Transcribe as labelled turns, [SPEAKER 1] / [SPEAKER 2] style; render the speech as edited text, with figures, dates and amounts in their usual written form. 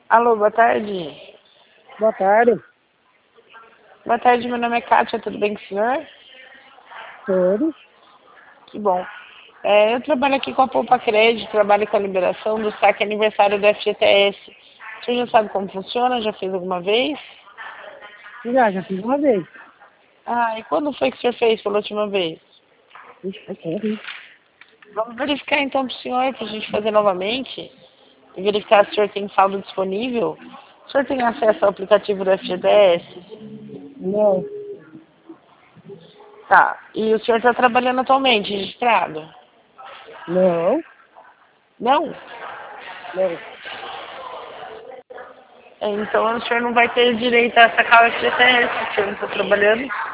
[SPEAKER 1] Alô, boa tarde.
[SPEAKER 2] Boa tarde.
[SPEAKER 1] Boa tarde, meu nome é Kátia, tudo bem com o senhor?
[SPEAKER 2] Tudo?
[SPEAKER 1] Que bom. Eu trabalho aqui com a Poupa Crédito, trabalho com a liberação do saque aniversário do FGTS. O senhor já sabe como funciona? Já fez alguma vez?
[SPEAKER 2] Já fiz uma vez.
[SPEAKER 1] Ah, e quando foi que o senhor fez pela última vez?
[SPEAKER 2] Ixi, faz tempo, hein?
[SPEAKER 1] Vamos verificar então para o senhor, para a gente fazer novamente. E verificar se o senhor tem saldo disponível. O senhor tem acesso ao aplicativo do FGTS?
[SPEAKER 2] Não,
[SPEAKER 1] Tá. E o senhor está trabalhando atualmente, registrado?
[SPEAKER 2] não,
[SPEAKER 1] Não?
[SPEAKER 2] não.
[SPEAKER 1] Então o senhor não vai ter direito a sacar o FGTS, se o senhor não está trabalhando.